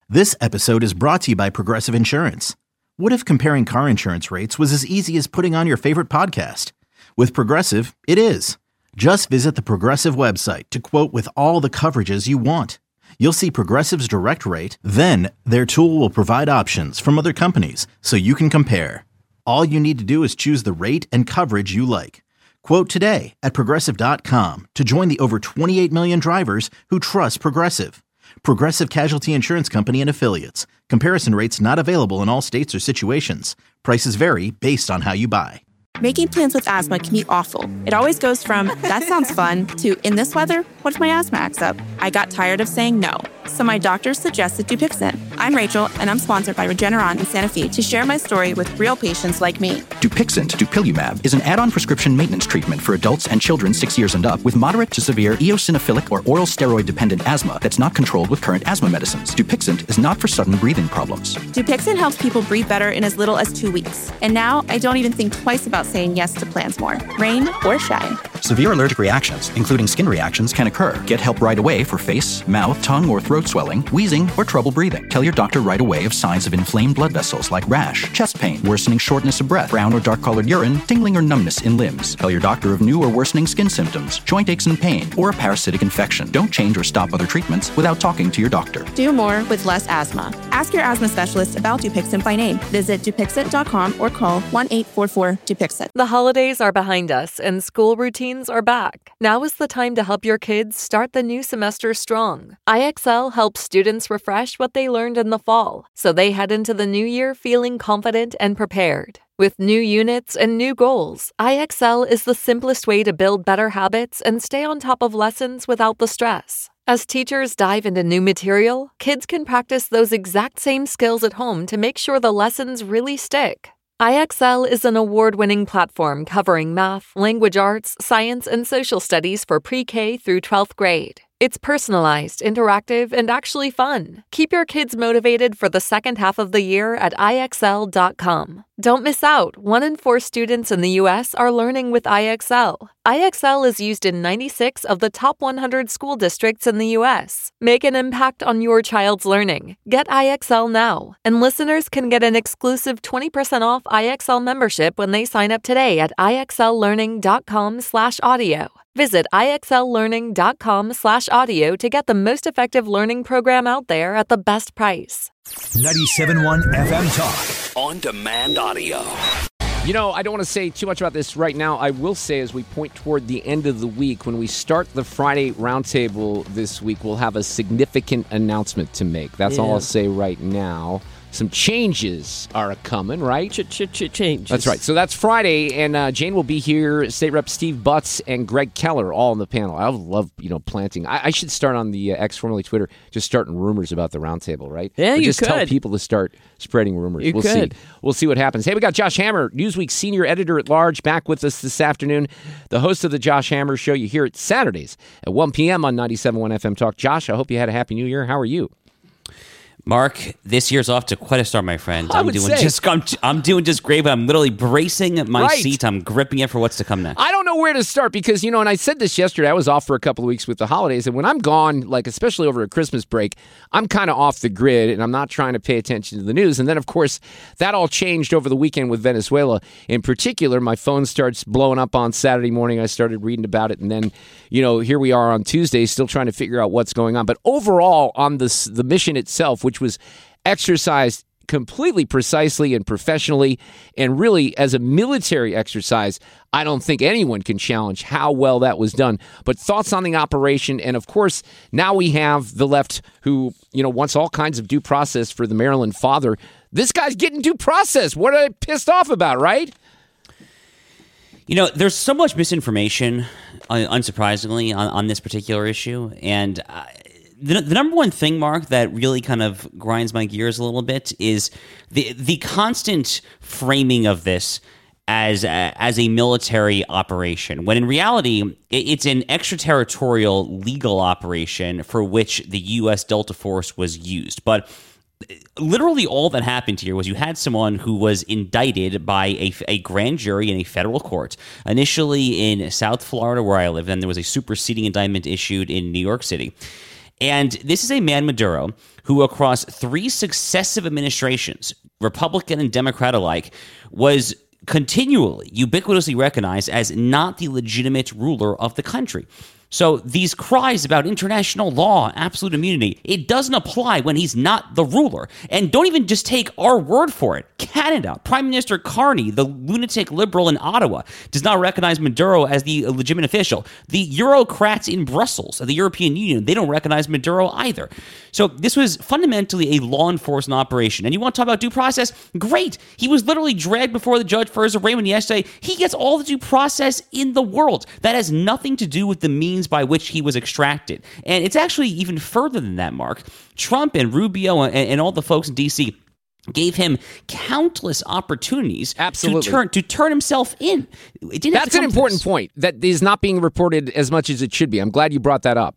This episode is brought to you by Progressive Insurance. What if comparing car insurance rates was as easy as putting on your favorite podcast? With Progressive, it is. Just visit the Progressive website to quote with all the coverages you want. You'll see Progressive's direct rate, then their tool will provide options from other companies so you can compare. All you need to do is choose the rate and coverage you like. Quote today at Progressive.com to join the over 28 million drivers who trust Progressive. Progressive Casualty Insurance Company and Affiliates. Comparison rates not available in all states or situations. Prices vary based on how you buy. Making plans with asthma can be awful. It always goes from, that sounds fun, to, in this weather, what if my asthma acts up? I got tired of saying no, so my doctor suggested Dupixent. I'm Rachel, and I'm sponsored by Regeneron in Santa Fe to share my story with real patients like me. Dupixent, dupilumab, is an add-on prescription maintenance treatment for adults and children 6 years and up with moderate to severe eosinophilic or oral steroid-dependent asthma that's not controlled with current asthma medicines. Dupixent is not for sudden breathing problems. Dupixent helps people breathe better in as little as 2 weeks. And now, I don't even think twice about saying yes to plans more, rain or shine. Severe allergic reactions, including skin reactions, can occur. Get help right away for face, mouth, tongue, or throat swelling, wheezing, or trouble breathing. Tell your doctor right away of signs of inflamed blood vessels like rash, chest pain, worsening shortness of breath, brown or dark-colored urine, tingling or numbness in limbs. Tell your doctor of new or worsening skin symptoms, joint aches and pain, or a parasitic infection. Don't change or stop other treatments without talking to your doctor. Do more with less asthma. Ask your asthma specialist about Dupixent by name. Visit Dupixent.com or call 1-844-DUPIXENT. The holidays are behind us and school routines are back. Now is the time to help your kids start the new semester strong. IXL helps students refresh what they learned in the fall, so they head into the new year feeling confident and prepared. With new units and new goals, IXL is the simplest way to build better habits and stay on top of lessons without the stress. As teachers dive into new material, kids can practice those exact same skills at home to make sure the lessons really stick. IXL is an award-winning platform covering math, language arts, science, and social studies for pre-K through 12th grade. It's personalized, interactive, and actually fun. Keep your kids motivated for the second half of the year at IXL.com. Don't miss out. 1 in 4 students in the U.S. are learning with IXL. IXL is used in 96 of the top 100 school districts in the U.S. Make an impact on your child's learning. Get IXL now. And listeners can get an exclusive 20% off IXL membership when they sign up today at IXLlearning.com/audio. Visit IXLlearning.com/audio to get the most effective learning program out there at the best price. 97.1 FM Talk. On demand audio. You know, I don't want to say too much about this right now. I will say as we point toward the end of the week, when we start the Friday Roundtable this week, we'll have a significant announcement to make. That's all I'll say right now. Some changes are coming, right? Changes. That's right. So that's Friday, and Jane will be here. State Rep Steve Butts and Greg Keller all on the panel. I love, planting. I should start on the X, formerly Twitter, just starting rumors about the roundtable, right? Yeah, or you just could. tell people to start spreading rumors. You we'll could. see. We'll see what happens. Hey, we got Josh Hammer, Newsweek senior editor at large, back with us this afternoon. The host of the Josh Hammer Show. You hear it Saturdays at 1 p.m. on 97.1 FM Talk. Josh, I hope you had a happy New Year. How are you? Mark, this year's off to quite a start, my friend. I'm doing just great, but I'm literally bracing my seat. I'm gripping it for what's to come next. I don't know where to start because, and I said this yesterday, I was off for a couple of weeks with the holidays, and when I'm gone, especially over a Christmas break, I'm kind of off the grid, and I'm not trying to pay attention to the news. And then, of course, that all changed over the weekend with Venezuela. In particular, my phone starts blowing up on Saturday morning. I started reading about it, and then, here we are on Tuesday, still trying to figure out what's going on. But overall, on the mission itself, which was exercised completely precisely and professionally, and really as a military exercise, I don't think anyone can challenge how well that was done. But thoughts on the operation, and of course, now we have the left who, wants all kinds of due process for the Maryland father. This guy's getting due process. What are they pissed off about, right? There's so much misinformation, unsurprisingly, on this particular issue, and the number one thing, Mark, that really kind of grinds my gears a little bit is the constant framing of this as a military operation, when in reality, it's an extraterritorial legal operation for which the U.S. Delta Force was used. But literally all that happened here was you had someone who was indicted by a grand jury in a federal court, initially in South Florida, where I live, and there was a superseding indictment issued in New York City. And this is a man, Maduro, who across 3 successive administrations, Republican and Democrat alike, was continually, ubiquitously recognized as not the legitimate ruler of the country. So these cries about international law, absolute immunity, it doesn't apply when he's not the ruler. And don't even just take our word for it. Canada, Prime Minister Carney, the lunatic liberal in Ottawa, does not recognize Maduro as the legitimate official. The Eurocrats in Brussels of the European Union, they don't recognize Maduro either. So this was fundamentally a law enforcement operation. And you want to talk about due process? Great. He was literally dragged before the judge for his arraignment yesterday. He gets all the due process in the world. That has nothing to do with the means by which he was extracted. And it's actually even further than that, Mark. Trump and Rubio and all the folks in D.C. gave him countless opportunities to turn himself in. That's an important point that is not being reported as much as it should be. I'm glad you brought that up.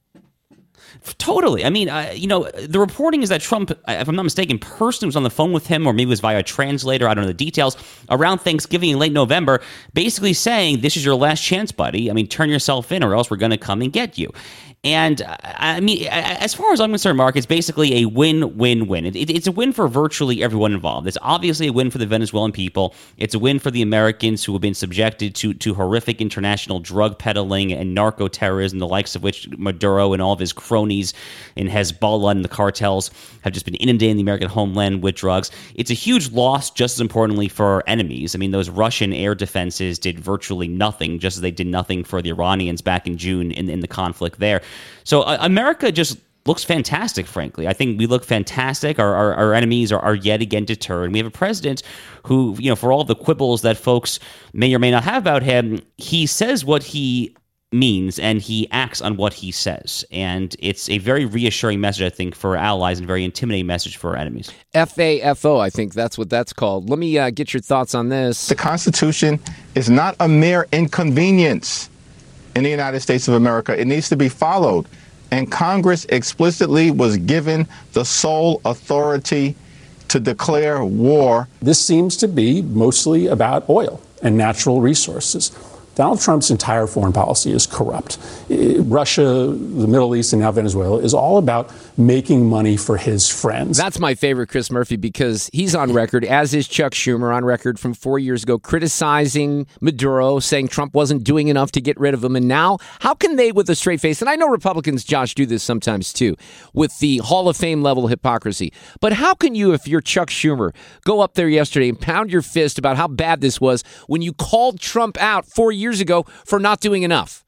Totally. I mean, the reporting is that Trump, if I'm not mistaken, personally was on the phone with him, or maybe it was via a translator, I don't know the details, around Thanksgiving in late November, basically saying, this is your last chance, buddy. I mean, turn yourself in or else we're going to come and get you. And I mean, as far as I'm concerned, Mark, it's basically a win-win-win. It's a win for virtually everyone involved. It's obviously a win for the Venezuelan people. It's a win for the Americans who have been subjected to horrific international drug peddling and narco-terrorism, the likes of which Maduro and all of his cronies in Hezbollah and the cartels have just been inundating the American homeland with drugs. It's a huge loss, just as importantly, for our enemies. I mean, those Russian air defenses did virtually nothing, just as they did nothing for the Iranians back in June in the conflict there. So America just looks fantastic, frankly. I think we look fantastic. Our enemies are yet again deterred. And we have a president who, for all the quibbles that folks may or may not have about him, he says what he means and he acts on what he says. And it's a very reassuring message, I think, for our allies and a very intimidating message for our enemies. FAFO, I think that's what that's called. Let me get your thoughts on this. The Constitution is not a mere inconvenience in the United States of America. It needs to be followed. And Congress explicitly was given the sole authority to declare war. This seems to be mostly about oil and natural resources. Donald Trump's entire foreign policy is corrupt. Russia, the Middle East, and now Venezuela is all about making money for his friends. That's my favorite, Chris Murphy, because he's on record, as is Chuck Schumer, on record from 4 years ago, criticizing Maduro, saying Trump wasn't doing enough to get rid of him. And now, how can they, with a straight face, and I know Republicans, Josh, do this sometimes too, with the Hall of Fame level hypocrisy, but how can you, if you're Chuck Schumer, go up there yesterday and pound your fist about how bad this was when you called Trump out 4 years ago for not doing enough?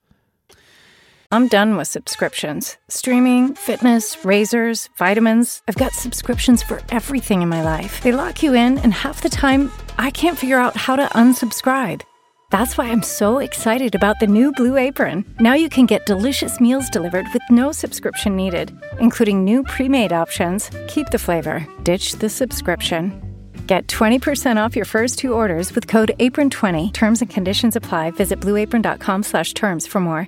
I'm done with subscriptions. Streaming, fitness, razors, vitamins. I've got subscriptions for everything in my life. They lock you in, and half the time, I can't figure out how to unsubscribe. That's why I'm so excited about the new Blue Apron. Now you can get delicious meals delivered with no subscription needed, including new pre-made options. Keep the flavor, ditch the subscription. Get 20% off your first 2 orders with code APRON20. Terms and conditions apply. Visit blueapron.com/terms for more.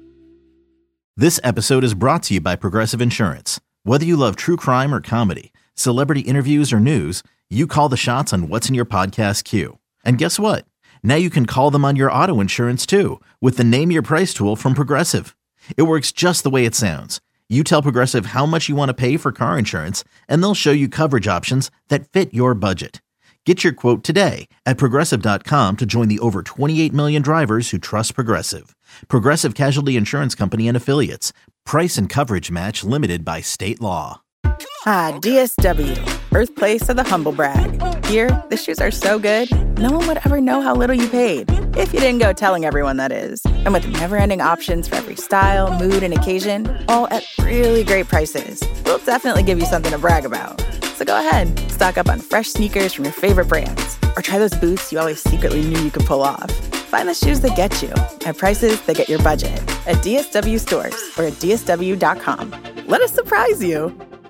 This episode is brought to you by Progressive Insurance. Whether you love true crime or comedy, celebrity interviews or news, you call the shots on what's in your podcast queue. And guess what? Now you can call them on your auto insurance too, with the Name Your Price tool from Progressive. It works just the way it sounds. You tell Progressive how much you want to pay for car insurance, and they'll show you coverage options that fit your budget. Get your quote today at Progressive.com to join the over 28 million drivers who trust Progressive. Progressive Casualty Insurance Company and Affiliates. Price and coverage match limited by state law. Ah, DSW, birthplace of the humble brag. Here, the shoes are so good, no one would ever know how little you paid. If you didn't go telling everyone, that is. And with never-ending options for every style, mood, and occasion, all at really great prices, we'll definitely give you something to brag about. So go ahead, stock up on fresh sneakers from your favorite brands, or try those boots you always secretly knew you could pull off. Find the shoes that get you at prices that get your budget at DSW stores or at DSW.com. Let us surprise you.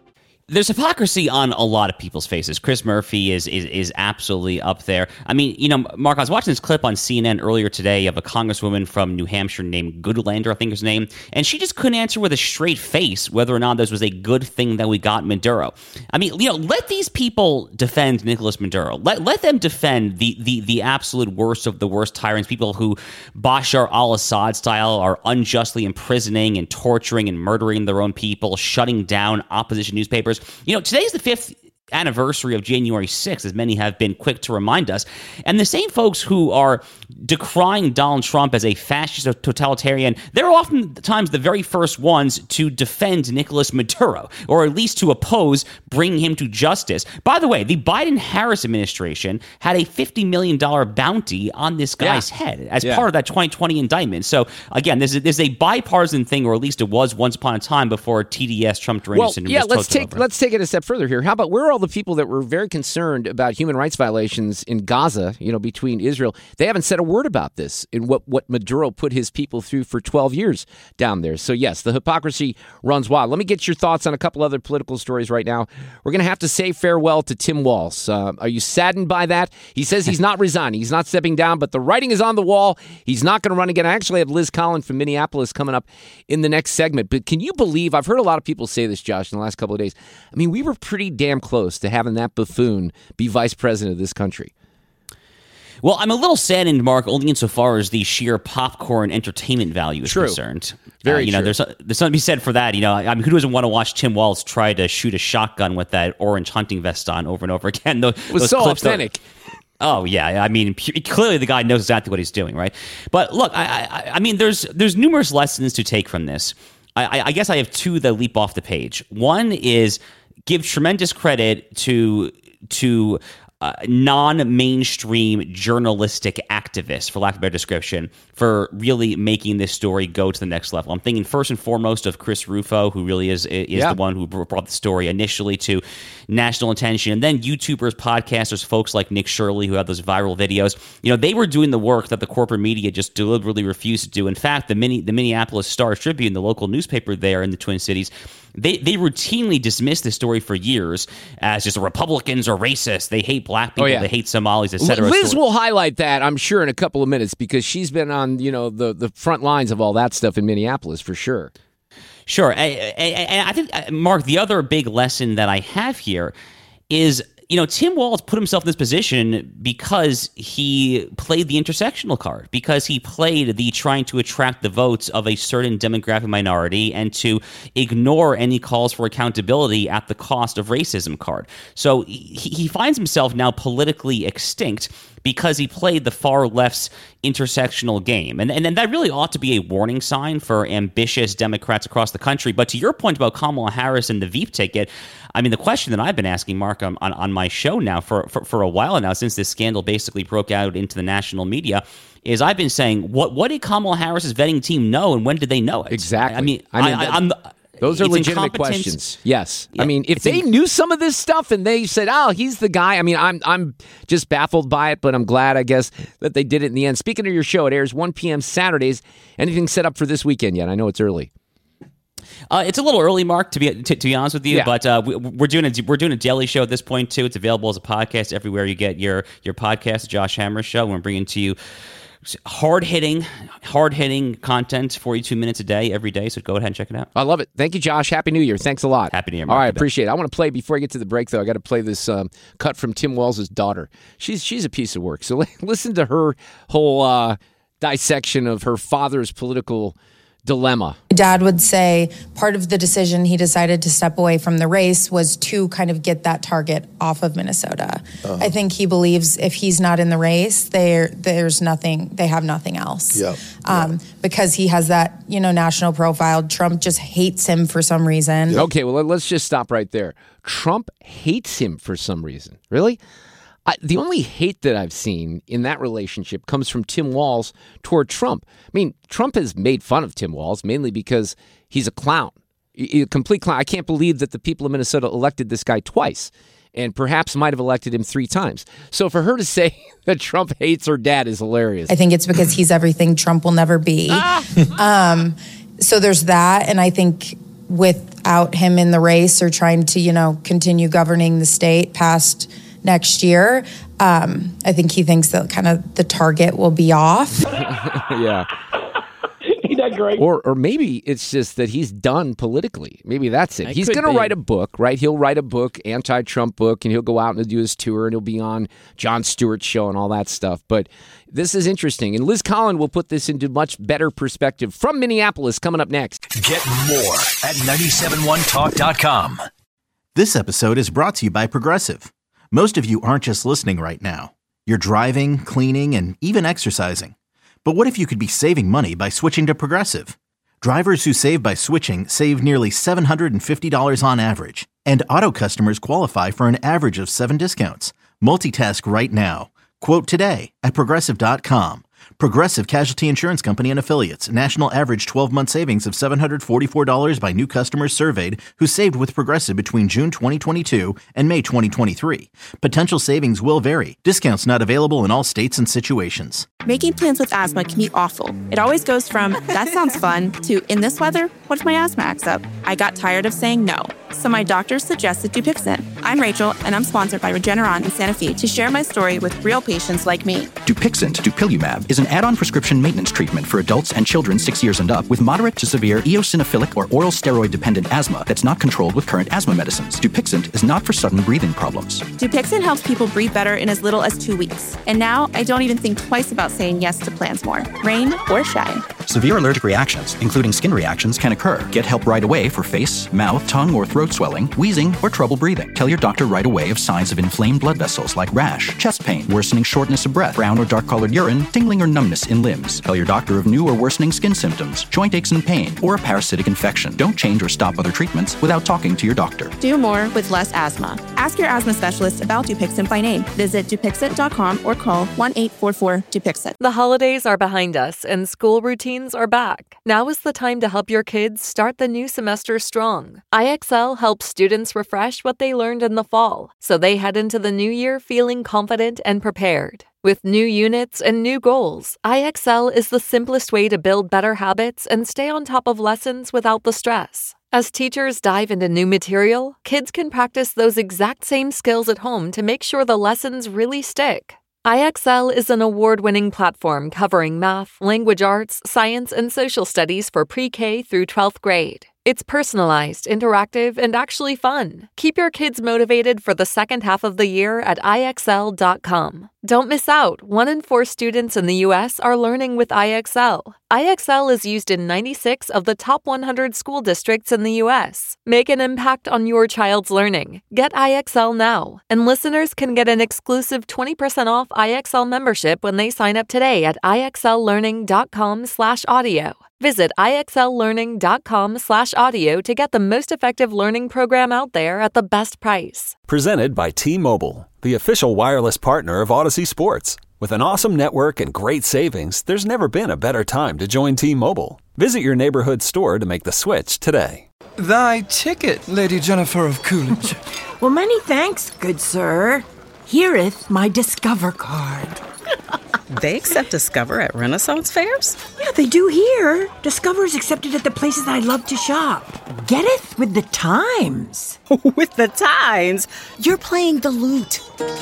There's hypocrisy on a lot of people's faces. Chris Murphy is absolutely up there. I mean, Mark, I was watching this clip on CNN earlier today of a congresswoman from New Hampshire named Goodlander, I think her name, and she just couldn't answer with a straight face whether or not this was a good thing that we got Maduro. I mean, let these people defend Nicolas Maduro. Let them defend the absolute worst of the worst tyrants, people who Bashar al-Assad style are unjustly imprisoning and torturing and murdering their own people, shutting down opposition newspapers. Today's the 5th anniversary of January 6th, as many have been quick to remind us. And the same folks who are decrying Donald Trump as a fascist or totalitarian, they're oftentimes the very first ones to defend Nicolas Maduro, or at least to oppose bringing him to justice. By the way, the Biden-Harris administration had a $50 million bounty on this guy's head as part of that 2020 indictment. So, again, this is a bipartisan thing, or at least it was once upon a time before TDS, Trump Deranged Syndrome. Let's take it a step further here. How about where are all the people that were very concerned about human rights violations in Gaza, between Israel? They haven't said a word about this in what Maduro put his people through for 12 years down there. So, yes, the hypocrisy runs wild. Let me get your thoughts on a couple other political stories right now. We're going to have to say farewell to Tim Walz. Are you saddened by that? He says he's not resigning. He's not stepping down, but the writing is on the wall. He's not going to run again. I actually have Liz Collins from Minneapolis coming up in the next segment. But can you believe, I've heard a lot of people say this, Josh, in the last couple of days. I mean, we were pretty damn close to having that buffoon be vice president of this country. Well, I'm a little saddened, Mark, only insofar as the sheer popcorn entertainment value is concerned. Very true. There's something to be said for that. I mean, who doesn't want to watch Tim Walz try to shoot a shotgun with that orange hunting vest on over and over again? It was so authentic. Oh, yeah. I mean, clearly the guy knows exactly what he's doing, right? But look, I mean, there's numerous lessons to take from this. I guess I have two that leap off the page. One is give tremendous credit to non-mainstream journalistic activists, for lack of a better description, for really making this story go to the next level. I'm thinking first and foremost of Chris Rufo, who really is the one who brought the story initially to national attention, and then YouTubers, podcasters, folks like Nick Shirley, who had those viral videos. They were doing the work that the corporate media just deliberately refused to do. In fact, the Minneapolis Star-Tribune, the local newspaper there in the Twin Cities, they routinely dismissed this story for years as just Republicans are racist. They hate black people. They hate Somalis, etc. Liz will highlight that, I'm sure, in a couple of minutes because she's been on the front lines of all that stuff in Minneapolis for sure. Sure. And I think, Mark, the other big lesson that I have here is, Tim Walz put himself in this position because he played the intersectional card, because he played the trying to attract the votes of a certain demographic minority and to ignore any calls for accountability at the cost of racism card. So he finds himself now politically extinct because he played the far left's intersectional game. And that really ought to be a warning sign for ambitious Democrats across the country. But to your point about Kamala Harris and the Veep ticket, I mean, the question that I've been asking, Mark, on my show now for a while now, since this scandal basically broke out into the national media, is I've been saying, what did Kamala Harris's vetting team know, and when did they know it? Exactly. Those are legitimate questions. Yes. Yeah, I mean, if they knew some of this stuff and they said, oh, he's the guy. I mean, I'm just baffled by it, but I'm glad, I guess, that they did it in the end. Speaking of your show, it airs 1 p.m. Saturdays. Anything set up for this weekend yet? I know it's early. It's a little early, Mark, to be honest with you, but we're doing a daily show at this point, too. It's available as a podcast everywhere you get your podcast, the Josh Hammer Show. We're bringing to you hard-hitting content, 42 minutes a day, every day. So go ahead and check it out. I love it. Thank you, Josh. Happy New Year. Thanks a lot. Happy New Year, Mark. All right, appreciate it. I want to play, before I get to the break, though, I got to play this cut from Tim Walz's daughter. She's a piece of work. So listen to her whole dissection of her father's political dilemma. Dad would say part of the decision he decided to step away from the race was to kind of get that target off of Minnesota. I think he believes if he's not in the race, there's nothing, they have nothing else. Because he has that, national profile. Trump just hates him for some reason. Okay, well, let's just stop right there. Trump hates him for some reason. Really? The only hate that I've seen in that relationship comes from Tim Walz toward Trump. I mean, Trump has made fun of Tim Walz mainly because he's a clown, a complete clown. I can't believe that the people of Minnesota elected this guy twice and perhaps might have elected him 3 times. So for her to say that Trump hates her dad is hilarious. I think it's because he's everything Trump will never be. So there's that. And I think without him in the race or trying to, continue governing the state past next year. I think he thinks that kind of the target will be off. Yeah. Ain't that great? Or maybe it's just that he's done politically. Maybe that's it. He's going to write a book, right? He'll write a book, anti-Trump book, and he'll go out and he'll do his tour, and he'll be on Jon Stewart's show and all that stuff. But this is interesting. And Liz Collin will put this into much better perspective from Minneapolis coming up next. Get more at 971talk.com. This episode is brought to you by Progressive. Most of you aren't just listening right now. You're driving, cleaning, and even exercising. But what if you could be saving money by switching to Progressive? Drivers who save by switching save nearly $750 on average. And auto customers qualify for an average of 7 discounts. Multitask right now. Quote today at Progressive.com. Progressive Casualty Insurance Company and Affiliates. National average 12-month savings of $744 by new customers surveyed who saved with Progressive between June 2022 and May 2023. Potential savings will vary. Discounts not available in all states and situations. Making plans with asthma can be awful. It always goes from, that sounds fun, to, in this weather, what if my asthma acts up? I got tired of saying no. So my doctor suggested Dupixent. I'm Rachel, and I'm sponsored by Regeneron in Santa Fe to share my story with real patients like me. Dupixent, dupilumab, is an add-on prescription maintenance treatment for adults and children 6 years and up with moderate to severe eosinophilic or oral steroid-dependent asthma that's not controlled with current asthma medicines. Dupixent is not for sudden breathing problems. Dupixent helps people breathe better in as little as 2 weeks. And now I don't even think twice about saying yes to plans more, rain or shine. Severe allergic reactions, including skin reactions, can occur. Get help right away for face, mouth, tongue, or throat swelling, wheezing, or trouble breathing. Tell your doctor right away of signs of inflamed blood vessels like rash, chest pain, worsening shortness of breath, brown or dark-colored urine, tingling or numbness in limbs. Tell your doctor of new or worsening skin symptoms, joint aches and pain, or a parasitic infection. Don't change or stop other treatments without talking to your doctor. Do more with less asthma. Ask your asthma specialist about Dupixent by name. Visit Dupixent.com or call 1-844-DUPIXENT. The holidays are behind us and school routines are back. Now is the time to help your kids start the new semester strong. IXL helps students refresh what they learned in the fall, so they head into the new year feeling confident and prepared. With new units and new goals, IXL is the simplest way to build better habits and stay on top of lessons without the stress. As teachers dive into new material, kids can practice those exact same skills at home to make sure the lessons really stick. IXL is an award-winning platform covering math, language arts, science, and social studies for pre-K through 12th grade. It's personalized, interactive, and actually fun. Keep your kids motivated for the second half of the year at IXL.com. Don't miss out. 1 in 4 students in the U.S. are learning with IXL. IXL is used in 96 of the top 100 school districts in the U.S. Make an impact on your child's learning. Get IXL now. And listeners can get an exclusive 20% off IXL membership when they sign up today at IXLlearning.com/audio. Visit IXLlearning.com/audio to get the most effective learning program out there at the best price. Presented by T-Mobile, the official wireless partner of Odyssey Sports. With an awesome network and great savings, there's never been a better time to join T-Mobile. Visit your neighborhood store to make the switch today. Thy ticket, Lady Jennifer of Coolidge. Well, many thanks, good sir. Here'th my Discover card. They accept Discover at Renaissance fairs? Yeah, they do here. Discover's accepted at the places I love to shop. Getteth with the times. With the times? You're playing the lute.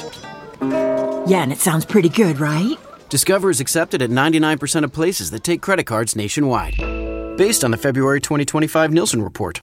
Yeah, and it sounds pretty good, right? Discover is accepted at 99% of places that take credit cards nationwide. Based on the February 2025 Nielsen report.